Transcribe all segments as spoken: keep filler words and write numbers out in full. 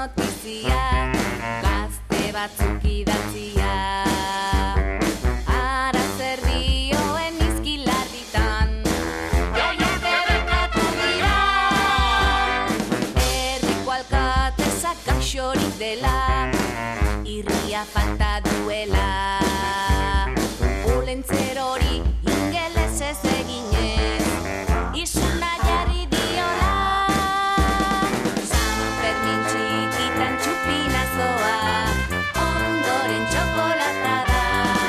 notizia, gazte batzuk idatzia. Ara zer dioen izkilarritan, joiak debekatu dira. Herriko alkatesak gaixorik dela, irria falta duela. Olentzer hori ingelesez eginez, isuna jarri diola. San Fermin txikitan txupinazoa, ondoren txokolata da.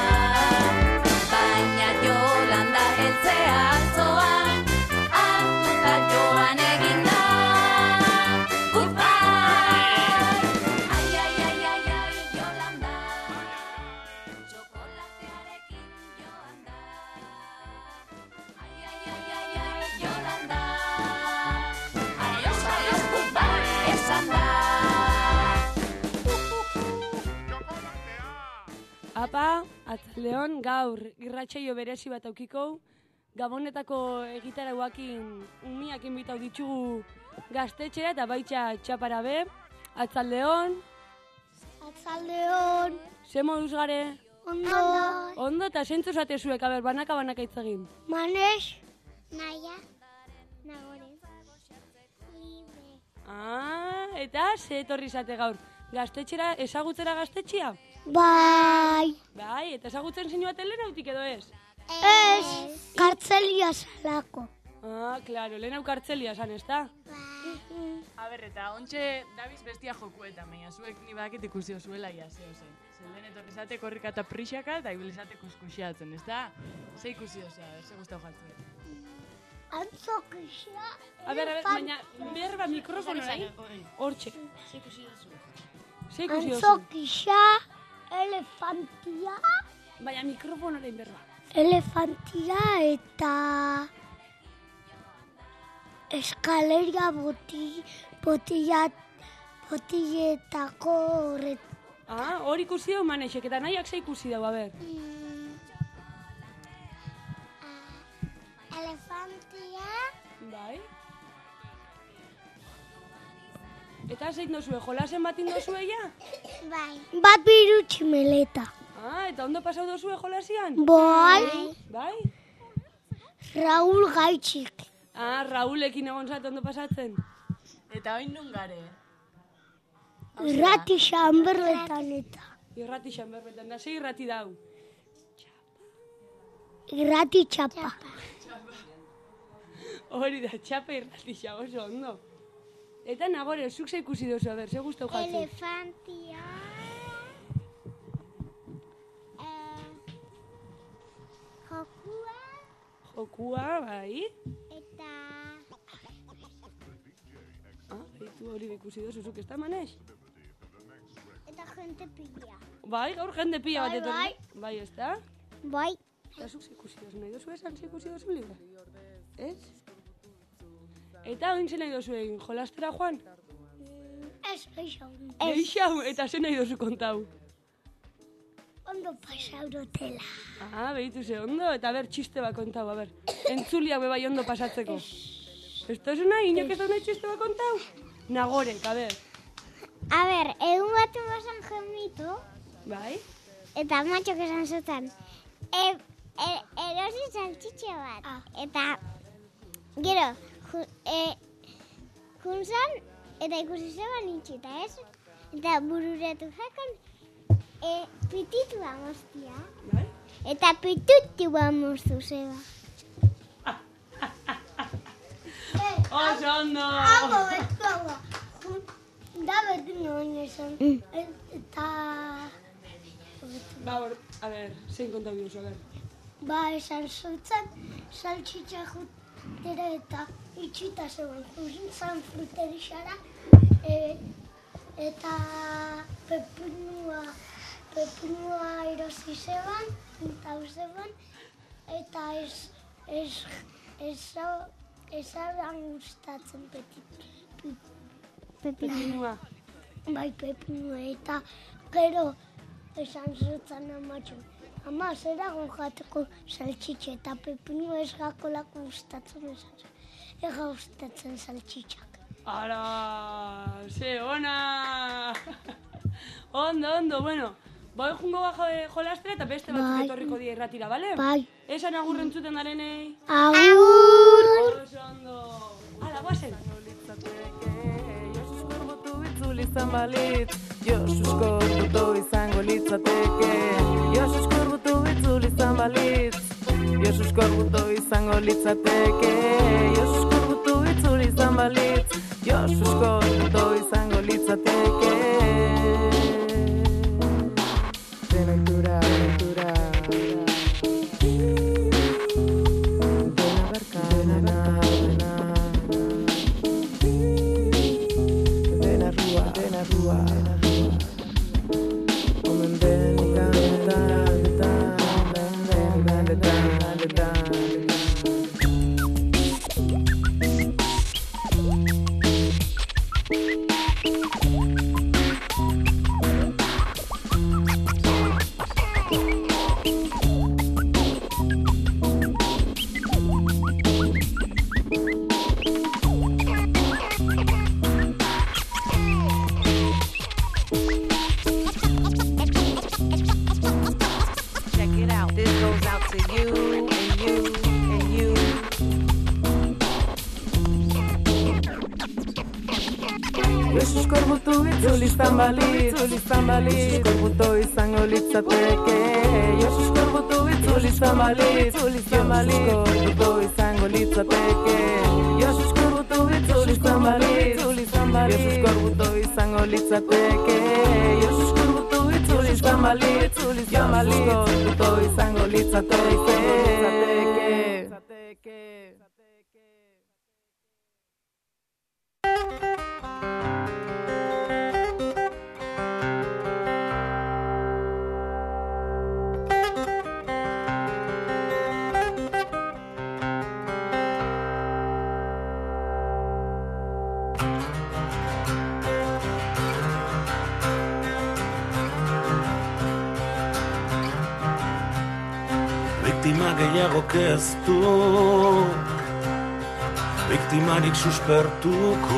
Baina Jolanda heltzea altzoa, hartuta joan egin da. Goodbye! Ai, ai, ai, ai, ai, Jolanda, txokolatearekin joan da. Ai, ai, ai, ai, ai, Jolanda, adios, adios, goodbye, esan da. Apa, atzaldeon, gaur irratsaio berezi bat aukiko, Gabonetako egitarauakin umiak inbitau ditugu gaztetxera eta baitxa txapara be. Atzaldeon, Atzaldeon. ze moduz gare? Ondo. Ondo eta zentzu zate zuek, aber, banaka banaka hitz egin. Manes. Naia. Nagore. Libre. Ah, eta ze etorri zate gaur? Gaztetxera, ezagutzera gaztetxea? Bai. Bai, eta ezagutzen zinu bat Elenautik edo ez? Ez. Kartzelia salako. Ah, klaro, Elenau kartzelia esan, ezta? A ber, eta ontxe dabiz bestia jokuetan, baina zuek ni badakit ikusi osuela ia, ze ozen. Zelden etorri zate korrika eta prixaka eta ibilizate kuskusiatzen, ez da? Ze ikusi osea, ze guztau jartzen. Antzokisa. A ber, a ber, baina berba mikrofono nahi? Hortxe. Ze ikusi dozu? Antzokisa. Elefantia. Baina mikrofonorein berba. Elefantia eta eskaleria boti, botilla, botilletako horret. Ah, hor ikusi dugu Manesek, eta nahiak ze ikusi dugu, a ber. Elefantia. Bai. Eta zein dozue, jolasen batin dozue ja? Bai. Bat biru tximeleta. Ah, eta ondo pasau dozue jolasian? Bai. Bai? Raul Gaitxik. Ah, Raulekin egon zat ondo pasatzen. Eta oin nun gare? Irrati xanberbetan eta. Irrati xanberbetan, da ze irrati dau? Irrati txapa. Hori da, txapa irrati xa, oso ondo. Eta Nagore, zuk ze ikusi dozu, a ber, ze guztau jatzen? Elefantia. Eh, jokua. Jokua, bai. Eta Ah, baitu hori ikusi dozu, zuk ez da Manes? eta gente pila. Bai, gaur jende pila bat Bai, etorri. bai. Bai, ez da? Bai. Eta zuk ze ikusi dozu, nahi dozu esan ze ikusi dozu libre? Ez? Eta oin ze nahi dozu egin, jolastera joan? Ez, eixau. Eixau, eta ze nahi dozu kontau? Ondo pasaurotela. Ah, behitu ze ondo, eta ber, txiste bat kontau, a ber. Entzuliak bebai ondo pasatzeko. Ez da zuna, inok ez da nahi txiste bat kontau? Nagorek, a ber. A ber, egun batu basan jemitu, Bai? eta matxok esan zuten, e, e, erosi saltxitxe bat. Eta, gero, ju, e, junzan, eta ikusi zeban itxita, ez? Eta bururetu jakan, e, pititu amostia. Bai? Eta pitutu amostu zeba. Oso ondo! Hago betkoa. Da betu noen esan. Eta... Ba, hor, a ber, zein kontau biduzu, a ber. Ba, esan zutzen, saltxitxa jutera eta itxita zegoen. Zan fruterixara, e, eta pepinua, pepinua erosi zeban, eta zeban, eta ez, ez, ez, ez adan gustatzen petit. Pepinua. Bai, pepinua, eta gero esan zutzen amatxo. Ama, zera jateko saltxitxe eta pepinua ez gakolako gustatzen esan. Ega gustatzen saltxitxak. Ara, ze ona! Ondo, ondo, bueno. Bai jungo bajo jolastera eta beste batzuk etorriko die irratira, bale? Bai. Esan agur entzuten darenei. Agur! Oso ondo. Hala, guazen. Josusko botu itzuli izan balitz, Josusko botu izango litzateke. Josusko botu itzuli izan balitz, Josusko botu izango litzateke. Josusko botu itzuli izan balitz, Josusko botu izango litzateke. Denatura, denatura. Dena barka, dena, dena. Dena rua, dena rua. Omen dena, dena, dena, dena, dena, dena. Josusko izango litzateke. Josusko botu itzuli izan balitz, Josusko izango litzateke. Josusko botu itzuli izan balitz, Josusko botu izango litzateke. Josusko botu itzuli izan balitz, Josusko botu izango litzateke. Biktima gehiago keztu, biktimarik suspertuko.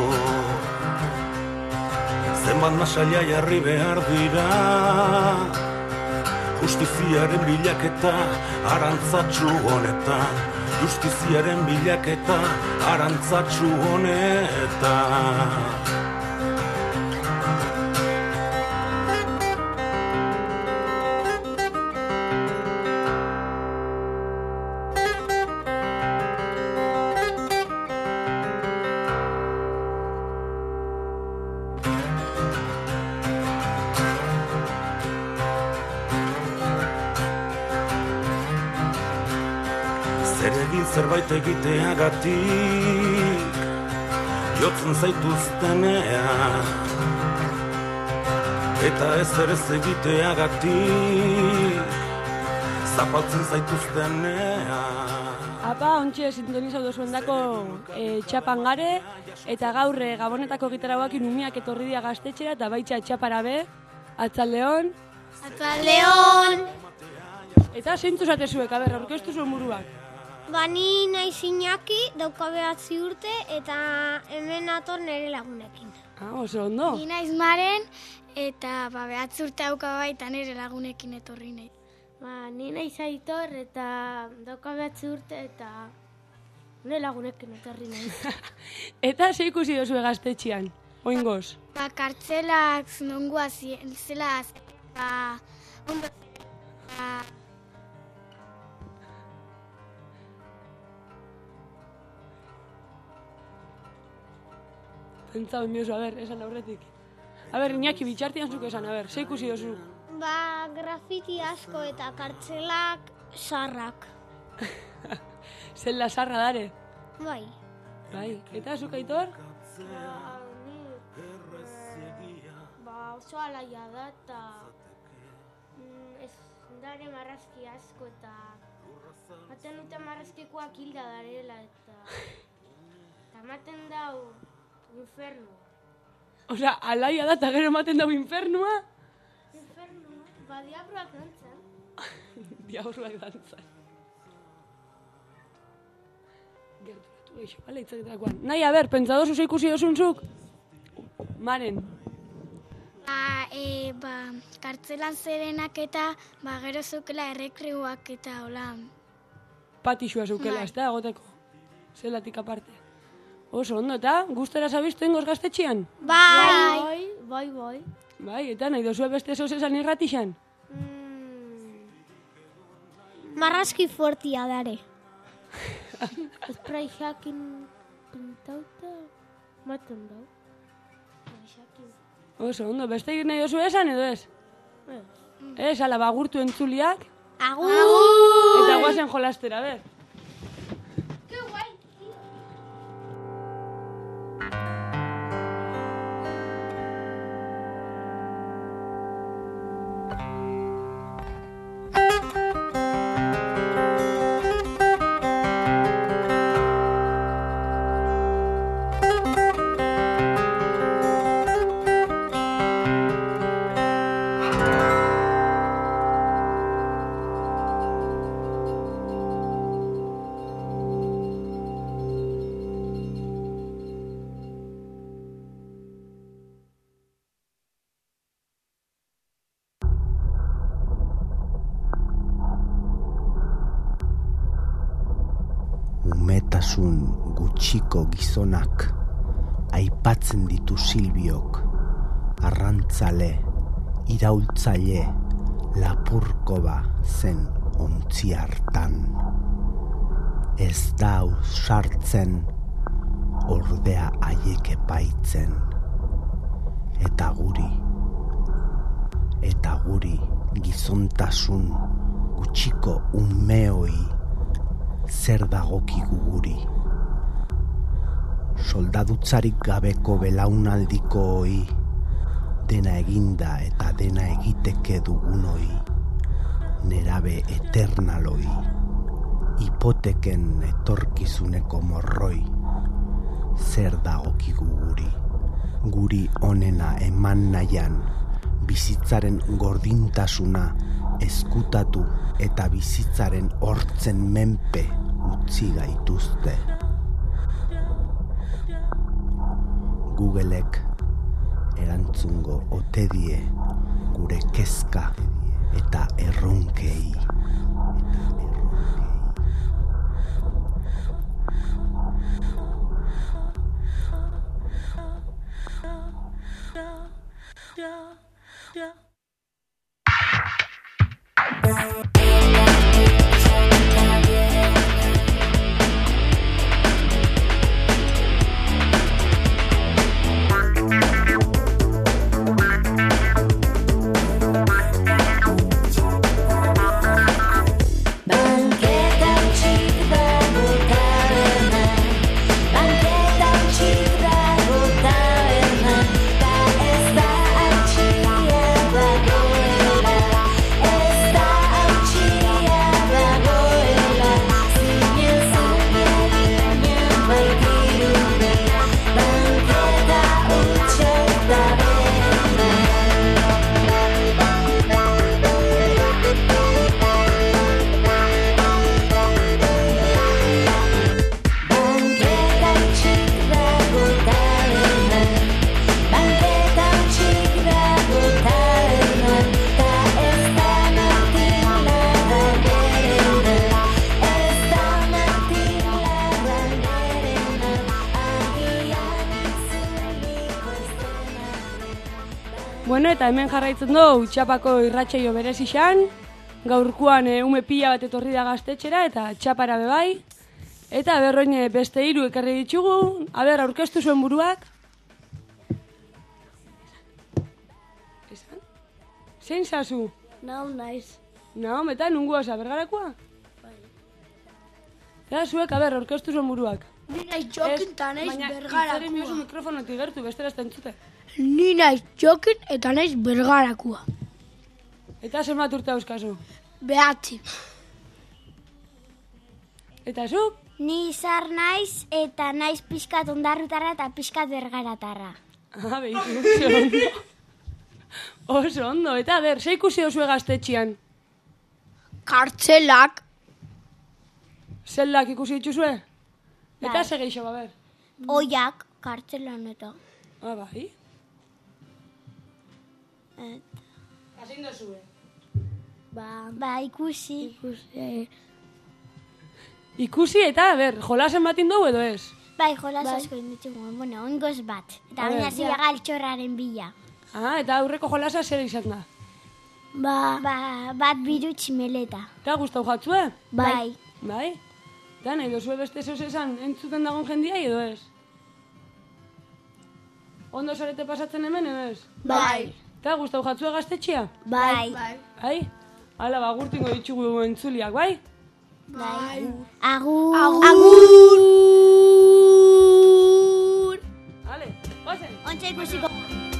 Zenbat masaila jarri behar dira, justiziaren bilaketa arantzatsu honetan. Justiziaren bilaketa arantzatsu honetan. Zerbait egiteagatik jotzen zaituztenean, eta ezer ez egiteagatik zapaltzen zaituztenean. Apa, ontxe sintonizau dozuendako e, txapan gare, eta gaur e, Gabonetako gitarauakin umiak etorri dia gaztetxera, eta baitxa txapara be, Atzaldeon. Atzaldeon! Eta zeintzu zatezuek, aber, aurkeztu zuen buruak. Ba, ni naiz Iñaki, dauka behatzi urte, eta hemen ator nire lagunekin. Ah, oso ondo. Ni naiz Maren, eta ba, behatzi urte dauka baita nire lagunekin etorri nahi. Ba, ni naiz Aitor, eta dauka behatzi urte, eta nire lagunekin etorri nahi. Eta ze ikusi dozue gaztetxean, oingoz? Ba, kartzelak nongoa zela, ba, ondo, ba, Pentsa benbiozu, a ber, esan aurretik. A ber, Iñaki, bitxartian zuk esan, a ber, ze ikusi dozu? Ba, grafiti asko eta kartzelak sarrak. Zela sarra dare. Bai. Bai, eta zuk Aitor? Ba, oso alaia da, eta mm, ez dare marrazki asko, eta maten dute marrazkikoak hilda darela, eta eta maten dau infernu. Osea, alaia da eta gero ematen dago infernua? Infernu, ba, diabroak dantzan. Diabroak dantzan. Gerturatu Eixo, bale, itzaketarakoan. Nahi, a ber, pentsa dozu ikusi dozuntzuk? Maren. Ba, e, ba, kartzelan zerenak eta, ba, gero zukela errekreuak eta hola. Patixua zeukela, ez da, egoteko. Zelatik aparte. Oso, ondo, eta gustera zabiztu ingoz gaztetxean? Bai, bai, bai. Bai, eta nahi dozue beste zoz esan irratixan? Marraski fuertia dare. Esprai jakin pintauta, maten dau. Oso, ondo, beste egin nahi dozu esan edo ez? Ez, ala bagurtu entzuliak. Agur! Eta guazen jolastera, ber. Umetasun gutxiko gizonak aipatzen ditu Silbiok, arrantzale, iraultzaile, lapurkoba zen ontzi hartan. Ez da sartzen, ordea haiek epaitzen. Eta guri, eta guri gizontasun gutxiko umeoi zer dagokigu guri. Soldadutzarik gabeko belaunaldiko hoi, dena eginda eta dena egiteke dugunoi, nerabe eternaloi, hipoteken etorkizuneko morroi, zer dagokigu guri. Guri onena eman nahian, bizitzaren gordintasuna ezkutatu eta bizitzaren hortzen menpe utzi gaituzte. Googleek erantzungo ote die gure kezka eta erronkei. Bueno, eta hemen jarraitzen du txapako irratsaio berezixan. Gaurkoan e, ume pila bat etorri da gaztetxera eta txapara bebai. Eta berroin beste hiru ekarri ditugu. Aber, aurkeztu zuen buruak. Esan? Zein zazu? Nau naiz. Nau, eta nungu osa, bergarakoa? Bai. Eta zuek, aber, aurkeztu zuen buruak. Ni naiz jokin eta naiz Baina, itzaren bergarakoa. miozu mikrofonotik gertu, bestera ez entzute. Ni naiz jokin eta naiz bergarakoa. Eta zenbat urte euskazu? Behatzi. Eta zuk? Ni izar naiz eta naiz pixkat ondarrutarra eta pixkat bergaratarra. Ah, behitu, oso ondo. Oso ondo, eta ber, ze ikusi dozue gaztetxian? Kartzelak. Zeldak ikusi dituzue? Eta ze geixo, ba, ber? Oiak, kartzelan eta. Ah, bai? Et, Hazein dozue? ba, ba, ikusi. Ikusi. Ikusi eta, ber, jolasen batin dugu edo ez? Bai, jolas asko inditxugu, bueno, ongoz bat. Eta A baina ber. zila galtxorraren bila. Ah, eta aurreko jolasa zer izan da? Ba, ba, bat biru tximeleta. Eta gustau jatzue? Bai. Bai? Eta nahi dozue beste zoz esan entzuten dagoen jendia edo ez? Ondo zarete pasatzen hemen edo ez? Bai. Eta gustau jatzue gaztetxea? Bai. Bai? Hala, ba, gurtingo ditugu entzuliak, bai? Bai. Agur. Agur. Hale, gozen. Ontsa ikusiko.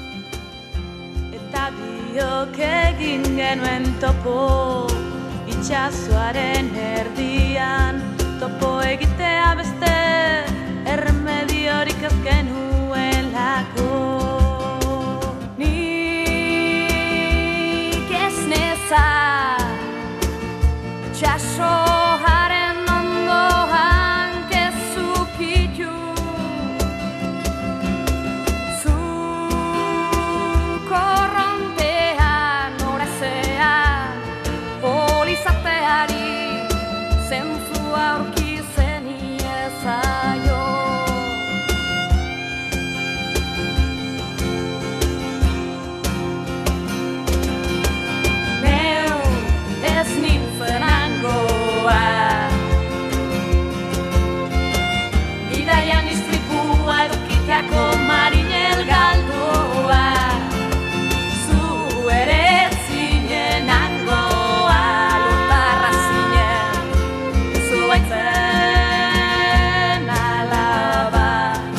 Eta biok egin genuen topo, itxasoaren erdian, topo egitea beste, ermediorik ez genuelako. Nik ez nezan, txasoaren ondoan kezukitu, zu korrontean norezean, polizateari zentzua aurki zeniezaio. Neu ez nintzen hangoa, bidaian istripua edukiteako marinel galdoa, zu ere zinen hangoa, lurtarra zinen, zu baitzen alaba.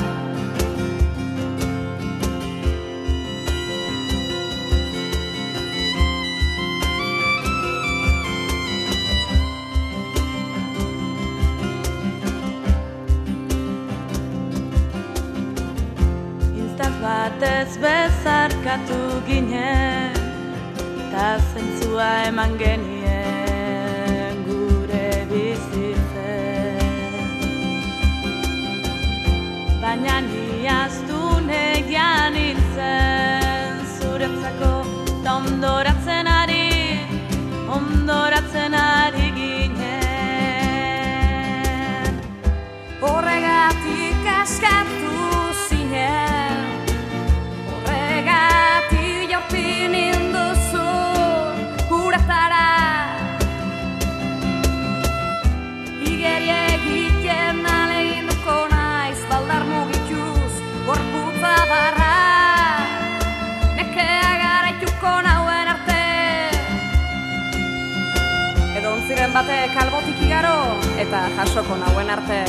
Instant batez bezarkatu ginen, ta zentzua eman genien gure bizitzen. Baina ni aztu negian hiltzen, zuretzako ta ondoratzen ari, ondoratzen ari ginen. Horregatik askatu zinen, horregatik jortin induzu uretara. Igeri egiten aleginduko naiz, baldar mugituz, gorputza barra. Nekea garaituko nauen arte, edo ontziren batek albotik igaro, eta jasoko nauen arte.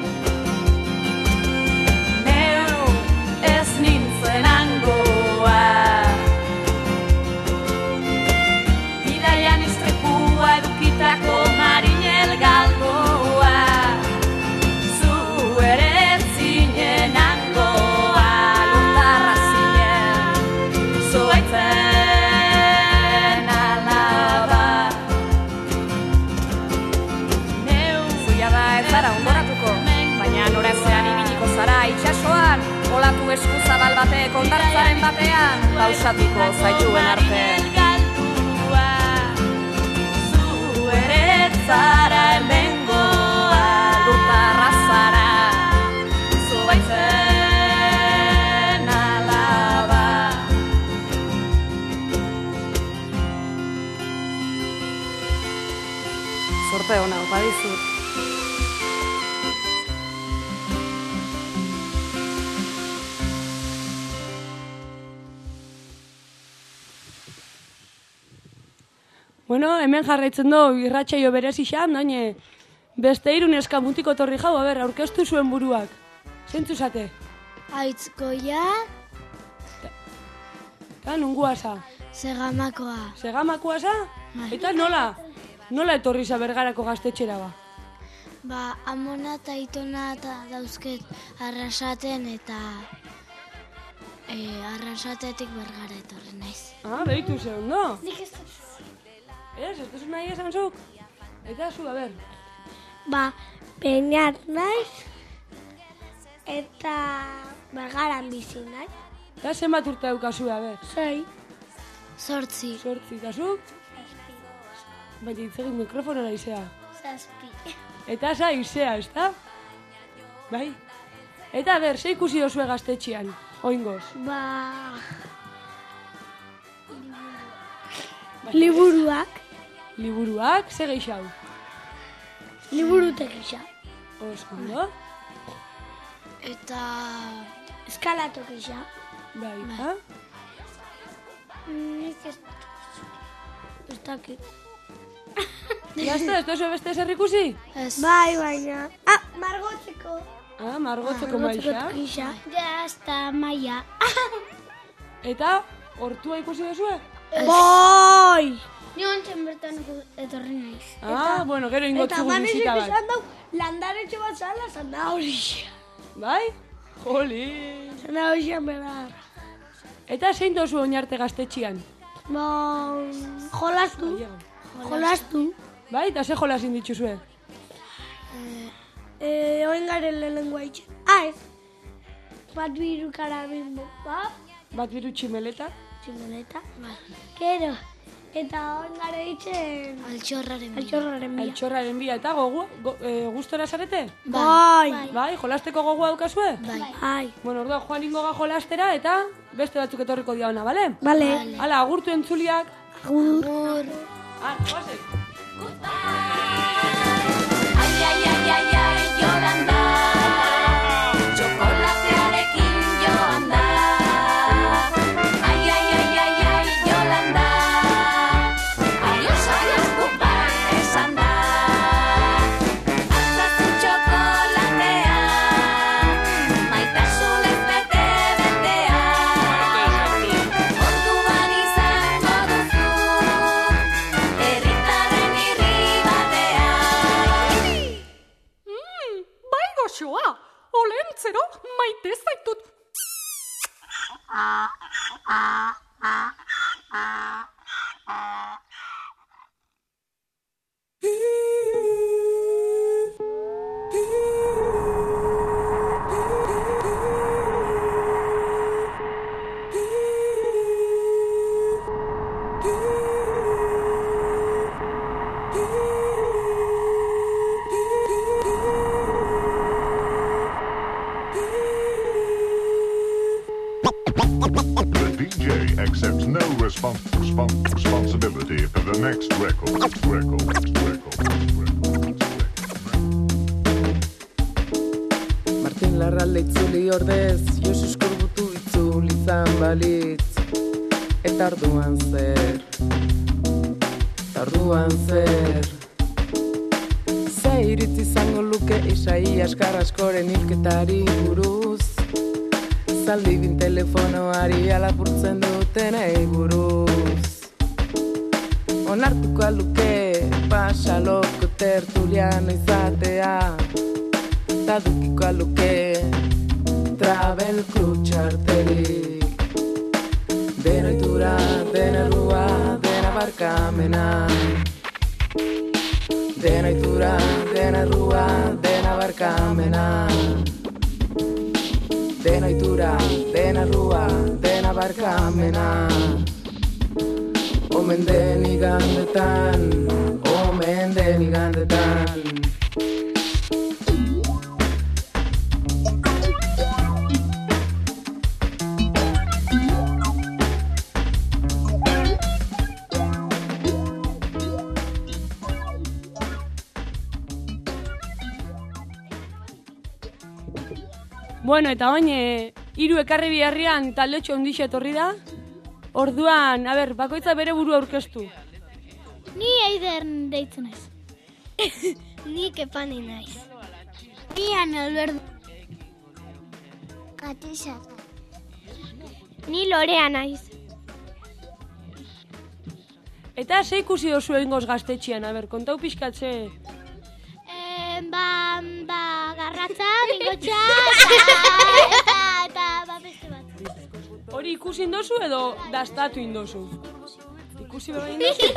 Neu ez nintzen hangoa, bidaian istripua edukitako marinel galdoa, zu ere zinen hangoa, lurtarra zinen, zu baitzen alaba. Neu zuia da ez zara ondoratuko, baina norazean ibiliko zara itxasoan, olatu esku zabal batek ondartzaren batean, pausatuko zaituen arte. Zu ere zara hemengoa, lurtarra zara, zu baitzen alaba. Zorte hona, opa dizut. Bueno, hemen jarraitzen du irratsaio berezixan, doine beste hiru neska mutiko torri jau, aber, aurkeztu zuen buruak. Zeintzu zate? Aitzkoia, Eta nunguasa? segamakoa. Segamakoasa? Eta nola? Nola etorri za Bergarako gaztetxera ba? Ba, amona eta itona eta dauzket arrasaten eta e, arrasatetik Bergara etorri naiz. Ah, behitu ze ondo. Nik ez dut. Ez, ez duzu nahi esan zuk? Eta zu, a ber. Ba, peinat naiz eta Bergaran bizi nahi. Eta zenbat urte daukazue, a ber? Sei. Zortzi. Zortzi, eta zu? Baina itzegin mikrofonora izea. Zazpi. Eta za izea, ez da? Bai? Eta ber, ze ikusi dozue gaztetxean, oingoz? Ba... Liburuak. Liburuak, ze geixau? Liburute gisa. Oskondo? Eta... Eskalato gisa. Bai, ha? Nik ez... Ez dakit. Jazta, ez dozu beste zer ikusi? Ez. Bai, baina... Ah, margotzeko. Ah, margotzeko maixa. Gisa. Jazta, maia. Eta, hortua ikusi dozue? Bai! Ni ontzen bertan etorri naiz. Ah, bueno, gero ingotzugu bizita bat. Eta manesik esan dau, landaretxo bat zala, zanahoria. Bai? Joli! Zanahoria bera. Eta zein dozu oinarte gaztetxian? Ba... Jolastu. Jolastu. Bai, eta ze jolasin dituzue? Eh, oin garen lehenengoa itxe. Ah, ez. Bat biru karabimbo, ba? Bat biru tximeleta? Tximeleta, ba. Gero. Eta oin gare itxen... Altxorraren bia. Altxorraren bia. Altxorraren bia. Eta gogu, go, e, gustora zarete? Bai. Bai, jolasteko gogua daukazue? Bai. Bai. Bueno, orduan joan ingo ga jolastera eta beste batzuk etorriko dia ona, bale? Bale. Hala, agurtu entzuliak. Agur. Ah, joasek. Ai, ai, ai, ai, ai, Yolanda, txokolatearekin joan da. Ai, ai, ai, ai, ai, Yolanda, adios, adios, goodbye, esan da. Atzazu txokolatea, maitasunez bete betea. Orduan izango duzu, herritarren irri batea. Bai goxoa, olentzero maite zaitut. The D J accepts no respons respons responsibility for the next record. Next record. Next record. Next record. Martin Larralde itzuli ordez, Josus Korbutu itzuli izan balitz. Eta orduan zer, eta orduan zer. Ze iritzi izango luke Isaias Carrascoren hilketari buruz. Zaldibin telefonoari alapurtzen dutenei buruz. Onartuko aluke pasaloko tertuliano izatea. Ta dukiko aluke travel club txartelik. Dena itura, dena errua, dena barkamena. Dena itura, dena errua, dena barkamena. Dena itura, dena errua, dena barkamena. Omen den igandetan, omen den igandetan. Bueno, eta oin, e, hiru ekarri biharrian taldetxo ondixe etorri da. Orduan, a ber, bakoitza bere buru aurkeztu. Ni Eider deitzen naiz. Ni Kepani naiz. Ni Analberdo. Katisa. Ni Lorea naiz. Eta ze ikusi dozu egingoz gaztetxean, a ber, kontau pixkatze. Eh, ba, ba, garratza, bingotxa, eta, eta, eta, ba, beste bat. Hori ikusi indozu edo dastatu indozu? Ikusi beba indozu?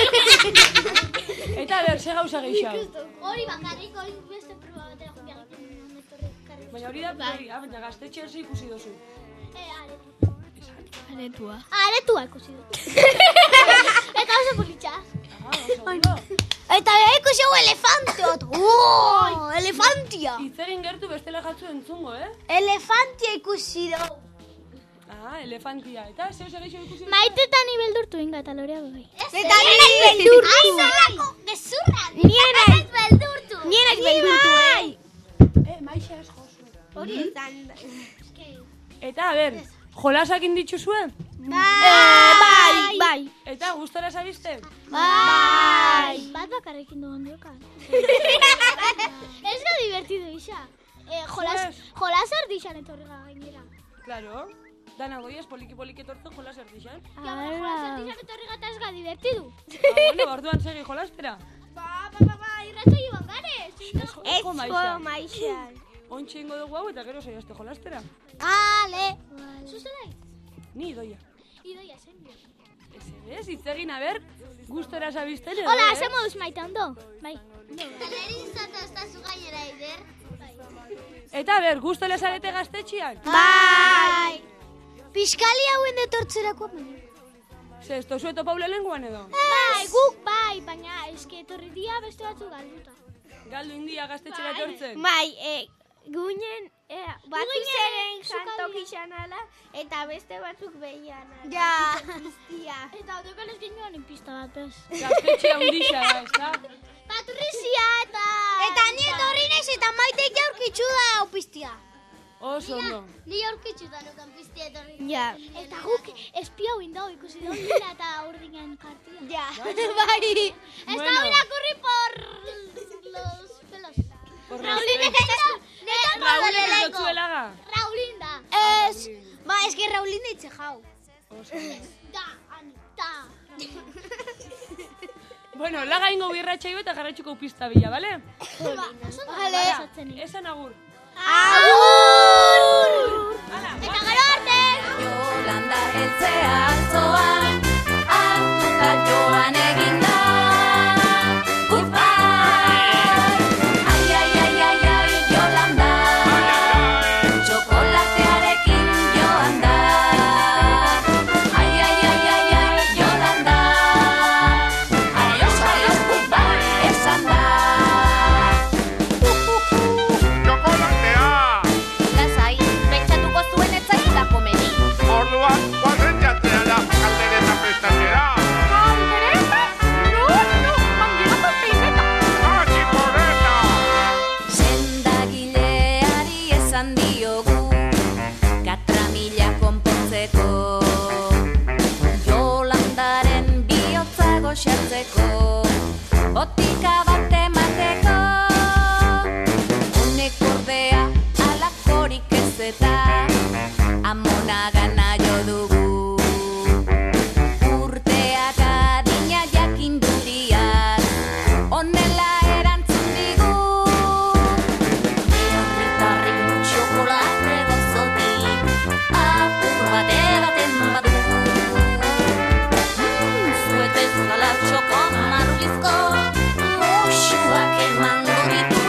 Eta ber, ze gauza geixau? Hori bakarrik, hori beste proba batera jokia. Baina hori da teoria, baina gaztetxean ze ikusi duzu. Aretua. Aretua ikusi dut. Eta oso politxa. Eta beha ikusi hau elefanteot. Oh, elefantia. Itzegin gertu bestela jatzu entzungo, eh? Elefantia ikusi du. Ah, elefantia. Eta zeu segeixo ikusi dut? Maite eta ni beldurtu inga eta lorea bebai. Eta ni beldurtu. Aizalako, gezurra. Nien aiz beldurtu. Nien aiz beldurtu, eh? Eh, maixa ez jozu. Hori ezan. Eta, a ber, jolasak inditxuzue? Bai, bai. Eta, gustora zabizte? Bai. Bat bakarrekin dugu handiokan. Ez da divertido, isa. Eh, jolas, jolas erdixan etorrega gainera. Claro. Dana goiaz poliki-poliki etortzen jolas erdixan. Ja, jolas erdixan etorrega eta ez ga divertidu. Ah, bueno, orduan segi jolastera. Ba, ba, ba, ba, irratza joan gare. Ez jo maixan. Ontxe ingo dugu hau eta gero saiazte jolastera. Ale. Zuzela Ni idoia. Idoia zen dio. Ez ez, itzegin, a ber, gustora zabizten edo, Hola, eh? ze moduz maite ondo. Bai. Galerin zata ez da zu gainera, Eider. Eta, a ber, gustora zarete gaztetxian? Bai. Piskali hauen detortzerako. Ze, ez tozu eto Paula lenguan edo? Bai, guk bai, baina eske etorri dia beste batzu galduta. Galdu india gaztetxera etortzen? Bai, eh, guinen, eh, batzu zeren jantoki xanala, eta beste batzuk behian. Ja. Eta odokan ez genioan inpista bat, ez. Gaztetxea hundixa da, ez da? Patrizia eta... Eta ni etorri naiz eta maitek jaurkitzu da opiztia. Oso ondo. Ni aurkitzu da nukan piztia etorri. Ja. Eta guk espia huin dago ikusi dago lila eta urdinen kartia. Ja, bai. Ez da huin akurri por los pelos. Raulin ez da. Raulin ez dutzuelaga? Raulin da. Ez, ba, ez que Raulin ditze jau. Da, Anita. Bueno, laga ingo birratxaio eta jarratxuko pista bila, bale? Vale. Esan agur. Agur! Eta gero arte! Yolanda heltzea altzoan, hartuta joan eginda. Goodbye! Ai, ai, ai, ai, ai, Yolanda. Txokolatearekin joan da. Ai, ai, ai, ai, ai, Yolanda. Adios, adios, goodbye, esan da. Lasai, pentsatuko zuen ez zaizula komeni. Orduan, guazen jatzea da, kaldereta prestatzera. ¿Caldereta? No, no, manguerazo peineta. Ah, txiporeta! Sendagileari esan diogu, katramila konpontzeko. Yolandaren bihotza goxatzeko, botika bat emateko. Honek ordea alakorik ez eta amona gana jo dugu. Urteak adina jakinduriak, honela erantzun digu. Herritarrik txokolate gozotik, apur bat edaten badu. Mm, zuetez gala txoko marulizko, musuak emango ditu.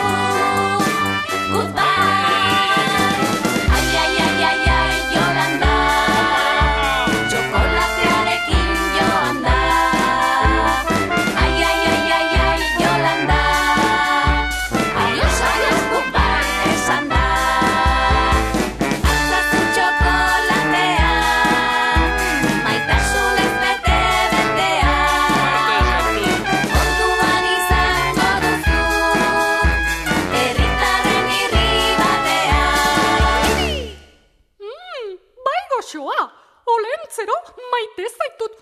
Goodbye! Ai, ai, ai, ai, ai, Yolanda. Txokolatearekin joan da. Ai, ai, ai, ai, ai, Yolanda. Adios, adios, goodbye, esan da. Atzazu txokolatea, maitasunez bete betea. Orduan izango duzu, herritarren irri batea. Bai goxoa, olentzero maite zaitut.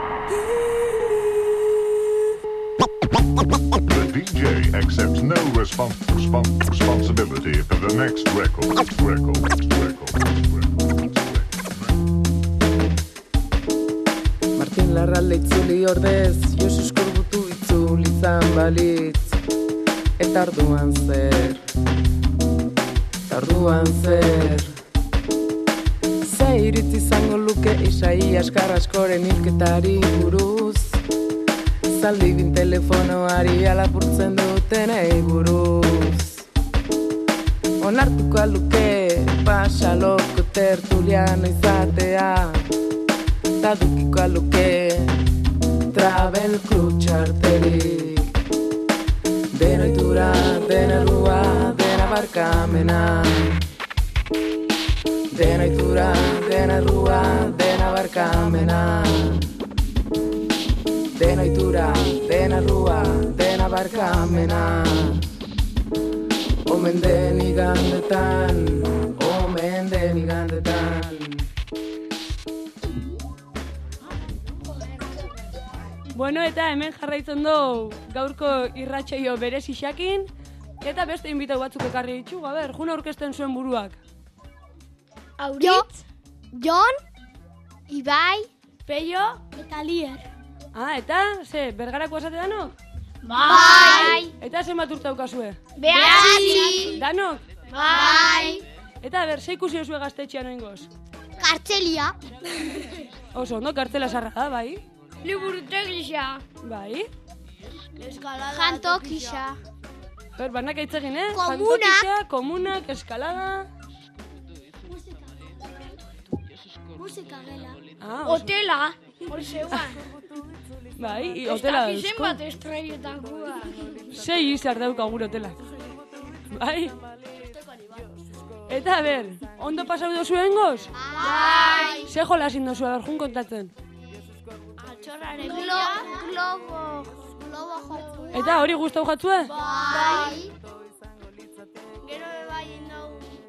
The D J accepts no responsibility. respons- respons- responsibility for the next record. Record. Record. Martin Larralde itzuli ordez, Josu Eskorbutu itzuli izan balitz. Eta orduan zer, eta orduan zer. Ze iritzi izango luke Isaias Carrascoren hilketari buruz. Zaldi bin telefonoari alapurtzen dutenei buruz. Onartuko aluke pasaloko tertuliano izatea. Ta dukiko aluke Travel Club txartelik. Dena itura, dena errua, dena barkamena. Dena itura, dena errua, dena barkamena. Dena itura, dena errua, dena barkamena. Omen den igandetan, omen den igandetan. Bueno, eta hemen jarraitzen du gaurko irratsaio berezi xakin, eta beste inbitau batzuk ekarri ditugu, a ber, juna aurkezten zuen buruak. Auritz, Jon, Ibai, Peio eta Lier. Ah, eta, ze, bergarako esate danok? Bai! Eta zenbat urte daukazue? Behatzi! Danok? Bai! Eta, ber, ze ikusi duzue gaztetxean oingoz? Kartzelia. Oso, ondo, kartzela sarra da, bai? Liburutegia. Bai? Jantokisa. Ber, banak aitzegin, eh? Komuna. Jantokisa, komunak, eskalada... Musika gela. Ah, oso. Hotela. Horzeuan. Bai, i hotela Ez dauzko. dakizen bat estraietakoa. Sei izar dauka gure hotelak. Bai? Eta, ber, ondo pasau dozu engoz? Bai! Ze jola zin dozu, aber, jun kontatzen. Altxorraren Globo. Globo joku. Eta hori gustau jatzue? Bai! Gero bai nau...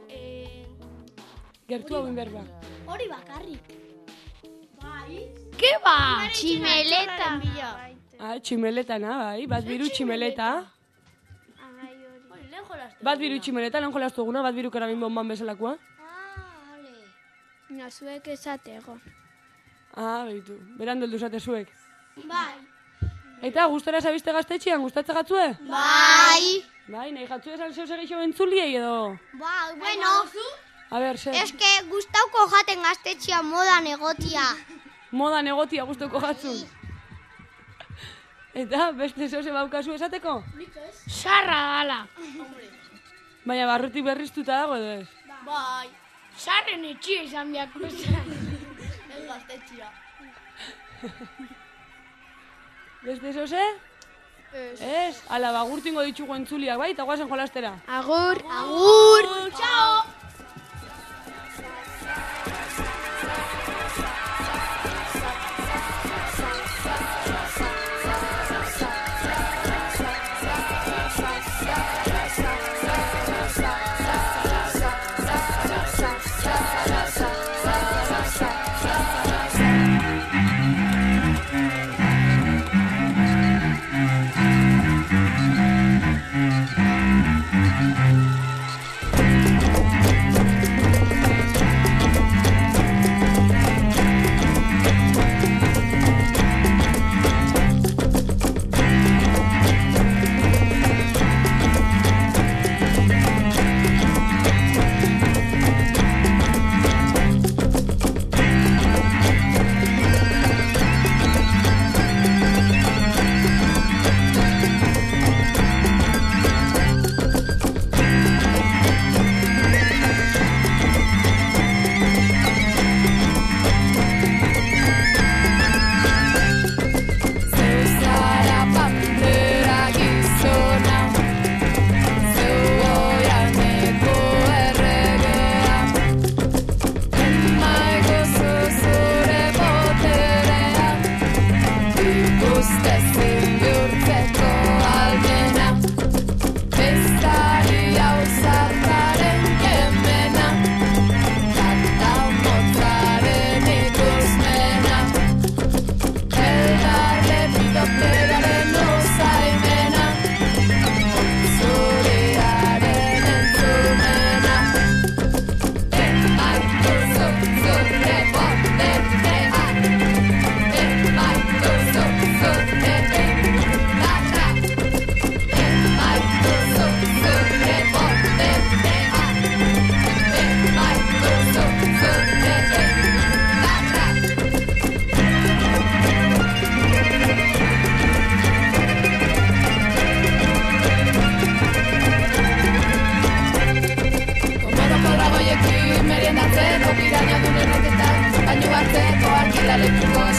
Gertu hau inberba. Hori bakarrik. Ke ba? Tximeleta. Ah, tximeletana, bai, bat biru tximeleta. Bat biru tximeleta, lehen jolastu eguna, bat biru karabin bomban bezalakoa. Nazuek esatego. Ah, behitu, berandu heldu zate zuek. Bai! Eta, gustara zabizte gaztetxean, gustatze gatzue? Bai! Bai, nahi jatzue esan zeu segeixo entzuliei edo? Bai, bueno... A ber, zer? Eske gustauko jaten gaztetxea modan egotia. Modan egotia guztoko jatzun. Eta, beste zeuze baukazu esateko? Sarra dala. Baina barrutik berriztuta dago edo ez? Bai. Sarren etxia izan biako zen. Ez gaztetxea. Beste zeuze? Ez. Ez? Ala, bagurtingo ditugu entzuliak, bai? Eta guazen jolastera. Agur. Agur! Txao!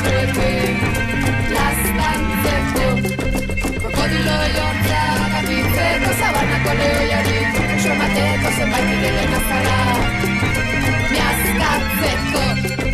Pistuekin laztantzeko krokodilo jortza gabitzeko zabanako lehoiari somateko zenbait irelen azara miazkatzeko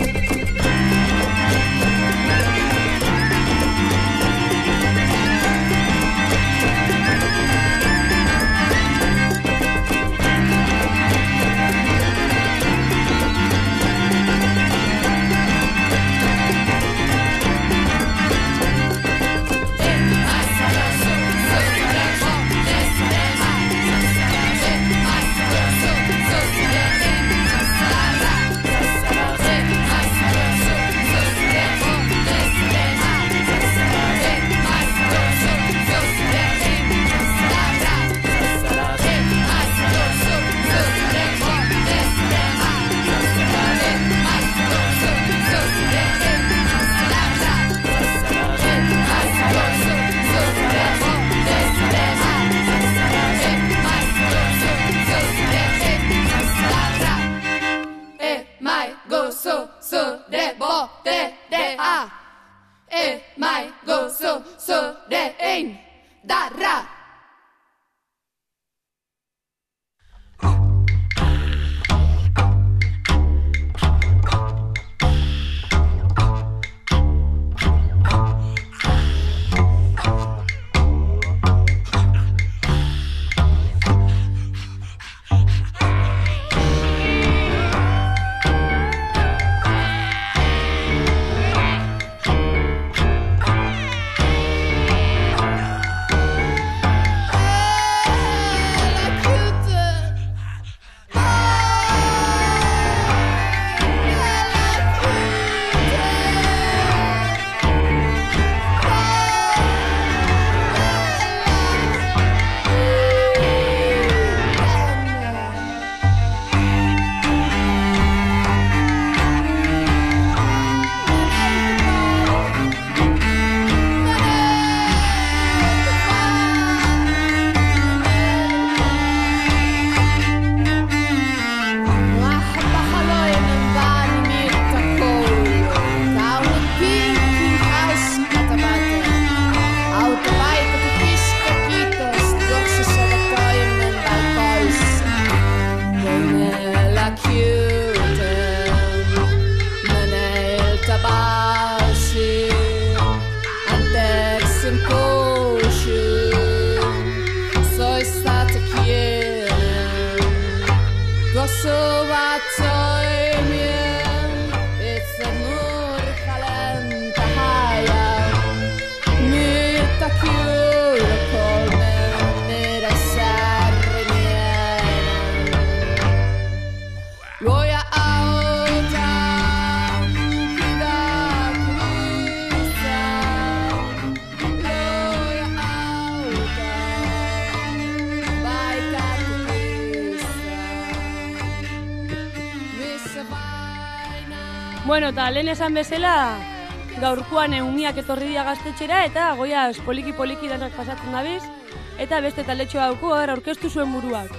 Bueno, eta lehen esan bezala, gaurkoan umiak etorri dira gaztetxera eta goiaz poliki-poliki denak pasatzen dabiz, eta beste taletxoa dauko, aurkeztu zuen buruak.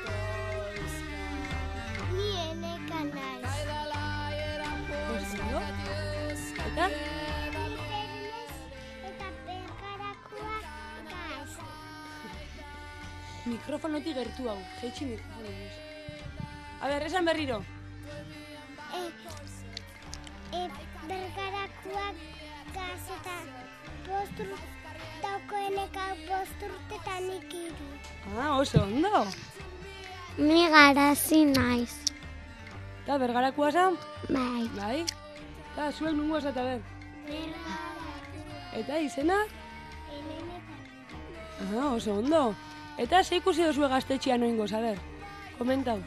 Ni eneka naiz. Eta? Eta bergarakoak gaz. Mikrofonotik gertu hau, jeitsi mikrofonotik. A ber, esan berriro. E, e, bergarakoak gaz eta postur daukoeneka posturtetan ikiru. Ah, oso, ondo. Ni garazi naiz. Eta bergarakoa zan? Bai. Bai? Eta zuen nungo esata ber? Eta izena? Ah, oso ondo. Eta ze ikusi dozue gaztetxean oingoz, a ber? Komentau.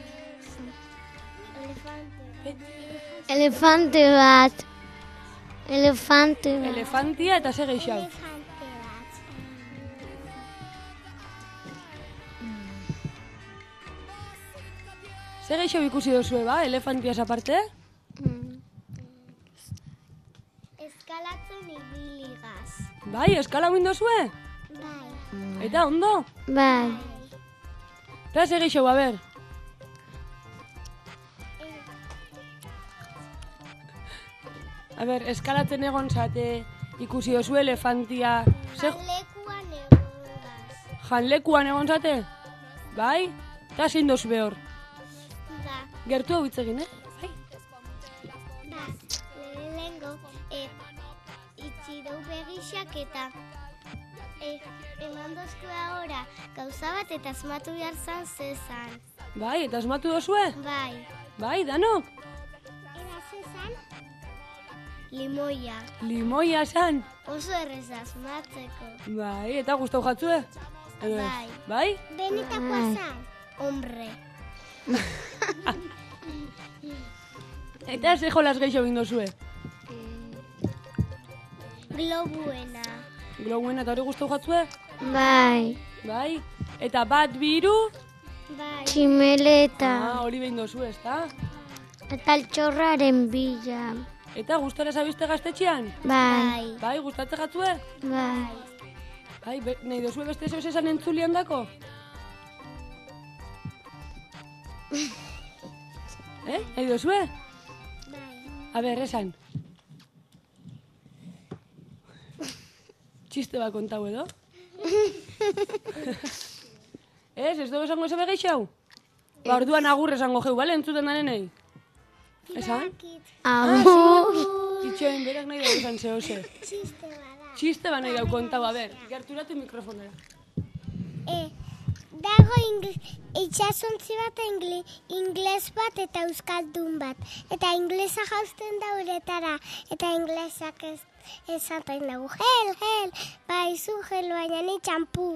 Elefante bat. Elefante bat. Elefantia eta ze geixau. Ze geixau ikusi dozue, ba? Elefantiaz aparte? Eskalatzen ibiligaz. Bai, eskala guin dozue? Bai. Eta ondo? Bai. Eta ze geixau, a ber? A ber, eskalatzen egon zate ikusi dozu elefantia... Zer... Janlekuan egon Janlekuan egon zate? Bai? Eta zein dozu behor? Ba, Gertu hau hitz egin, eh? Bai? ba, lehenengo, e, itxi dau begixak eta e, eman dozkoa ora gauza bat eta asmatu behar zan zezan. Bai, eta asmatu dozue? Bai. Bai, danok? Era zezan? Limoia. Limoia esan? Oso errez asmatzeko. Bai, eta gustau jatzue? Edo ez? Bai. Bai? Benetakoa zan? Hombre. Eta ze jolas geixo egin dozue? Globuena. Globuena eta hori gustau jatzue? Bai. Bai? Eta bat biru? Bai. Tximeleta. Ah, hori behin dozu, ez da? Eta altxorraren bila. Eta gustora zabizte gaztetxean? Bai. Bai, gustatze jatzue? Bai. Bai, be, nahi dozue beste zeu esan entzulian dako? Eh? Nahi dozue? Bai. A ber, esan. Txiste bat kontau edo? Ez, ez dugu esango eze begeixau? Ba, orduan agur esango jau, bale, entzuten danenei? Esan? Agur. Itxoen, berak nahi dugu esan zehose. Txiste bada. Txiste bat nahi dugu kontau, a ber, gerturatu mikrofonera. E, dago ingl itxasontzi bat ingli ingles bat eta euskaldun bat. Eta inglesa jausten da uretara. Eta inglesak ez esaten dugu, gel, gel, bai, zu gel, baina ni txampu.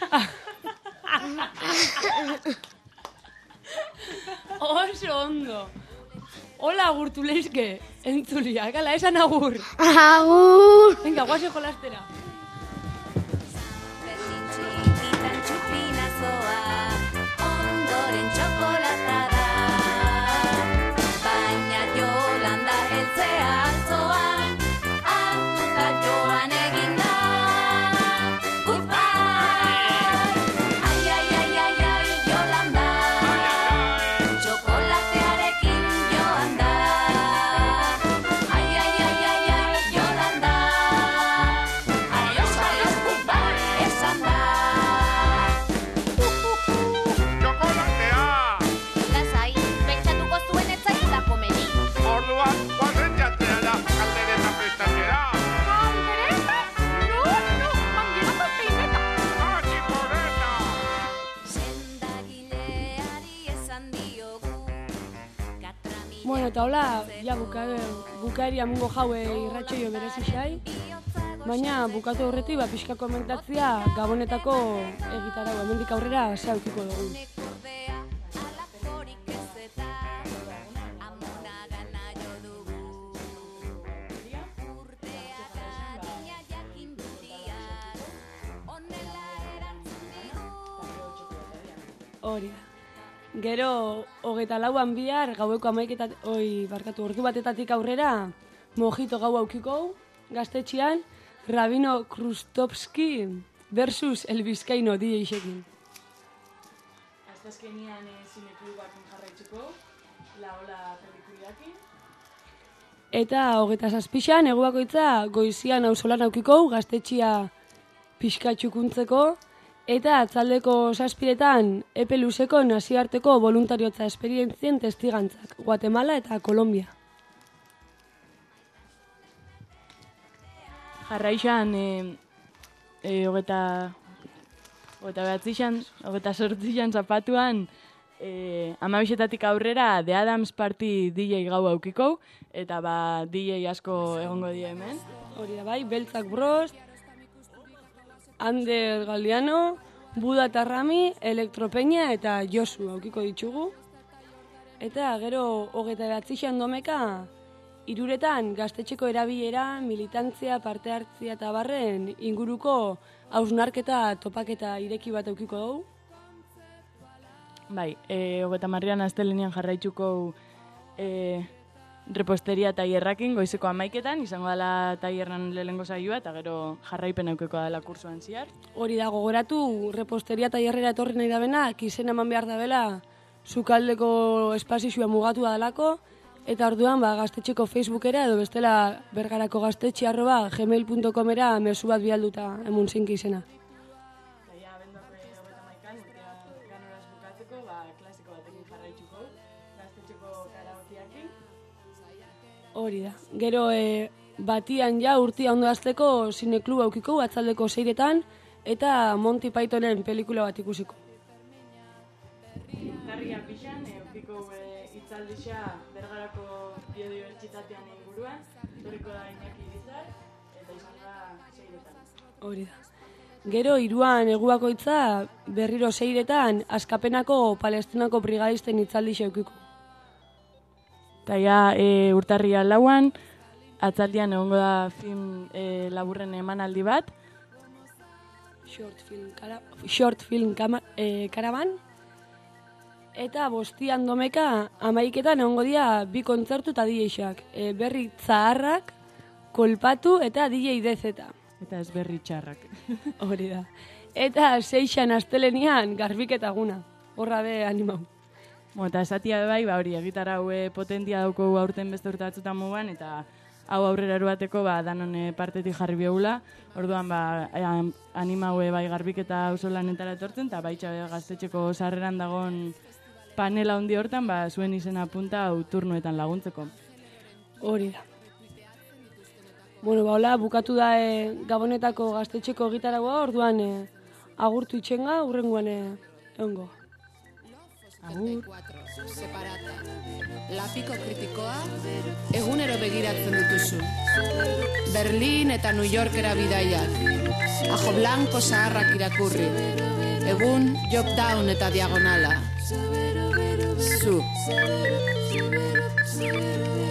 Oso ondo. Hola, agurtu leizke, entzuliak, ala, esan agur. Agur. Venga, guaxe jolastera. Ondoren txokolata da, baina Jolanda heltzea altzoan, hartuta joan egin da. Goodbye! Ai, ai, ai, ai, ai, Jolanda, txokolatearekin joan da. Ai, ai, ai, ai, ai, Jolanda, adios, adios, goodbye, esan da. Lasai, pentsatuko zuen ez zaizula komeni. Orduan, guazen jatzea da kaldereta prestatzera. ¿Caldereta? No, no, manguerazo peineta. Ah, txiporeta! Sendagileari esan diogu katramila. Bueno, eta hola, ja bukaer, bukaeri amungo jaue irratxoio berezi xai. Baina bukatu horretik, ba, pixka komentatzia Gabonetako egitarau hemendik aurrera ze aukiko dugu. Ordea, alakorik ez eta amona gana jo dugu. Urteak adina jakindudian, honela erantzun digu. Hori da. Gero, hogeita lauan bihar, gaueko amaiketat, oi, barkatu, ordu batetatik aurrera, mojito gau aukiko, gaztetxean, Rabino Krustovski versus El Bizkaino D J-ekin. Aztazkenian e, zineklubakin jarraitzuko, la ola pelikuliakin. Eta hogeita zazpixan, egu bakoitza goizian auzolan aukiko, gaztetxia pixka txukuntzeko, eta atzaldeko zazpiretan epe luzeko nazioarteko voluntariotza esperientzien testigantzak, Guatemala eta Kolombia. Jarraixan, e, e, hogeta, hogeta behatzixan, hogeta sortzixan zapatuan, e, amabixetatik aurrera The Adams Party D J gau aukiko, eta ba D J asko egongo die hemen. Hori da bai, Beltzak Bros, Ander Galdiano, Buda Tarrami, Elektropeña eta Josu aukiko ditugu. Eta gero hogeta behatzixan domeka, Iruretan gaztetxeko erabilera, militantzia, parte hartzia eta barren inguruko hausnarketa topaketa ireki bat aukiko dugu. Bai, e, hogeta marrian astelenian jarraitzuko e, reposteria tailerrakin goizeko amaiketan, izango dela tailerran lehengo saioa, eta gero jarraipen aukeko dela kursoan ziar. Hori da, gogoratu, reposteria tailerrera etorri nahi da benak, izen eman behar da bela, sukaldeko espazizua mugatu da delako, Eta orduan, ba, gaztetxeko Facebookera edo bestela bergarako gaztetxe arroba gmail punto comera mezu bat bialduta emun zinki izena. Eta ja, abenduako hogeita hamaikan, urtea ganoraz bukatzeko, ba, klasiko batekin jarraitzuko, gaztetxeko karaokeakin. Hori da. Gero, e, batian ja urtia ondo azteko zinekluba aukiko, atzaldeko seiretan, eta Monty Pythonen pelikula bat ikusiko. Tarria pixan, eukiko itzaldixa Bergarako biodibertsitatean inguruan, torriko da Iñaki Irizar, eta izan da seiretan. Hori da. Gero, hiruan egubakoitza berriro seiretan Askapenako Palestinako brigadisten itzaldixa eukiko. Eta ja, e, urtarria lauan, atzaldian egongo da film e, laburren emanaldi bat. Short film, kara, short film kama, e, karaban. Eta bostian domeka amaiketan egongo dira bi kontzertu eta D J-ak. E, berri zaharrak, kolpatu eta D J D Z. Eta ez berri txarrak. Hori da. Eta seixan astelenian garbiketa guna. Horra be animau. Bo, eta esatia bai, ba hori, egitar hau e, potentia dauko aurten beste urte batzutan mugan, eta hau aurrera eruateko ba, danon e, partetik jarri biogula. Orduan, ba, e, animau e, bai garbiketa auzolanetara etortzen, eta baitxa be, gaztetxeko sarreran dagon panela handi hortan, ba, zuen izena punta hau turnuetan laguntzeko. Hori da. Bueno, ba, hola, bukatu da e, Gabonetako gaztetxeko gitaragoa, orduan e, agurtu itxenga, urrengoan e, egongo. Agur. Separata. Lapiko kritikoa, egunero begiratzen dutuzu. Berlin eta New Yorkera bidaiak. Ajo blanco zaharrak irakurri. Egun, Jobdown eta Diagonala. Zu.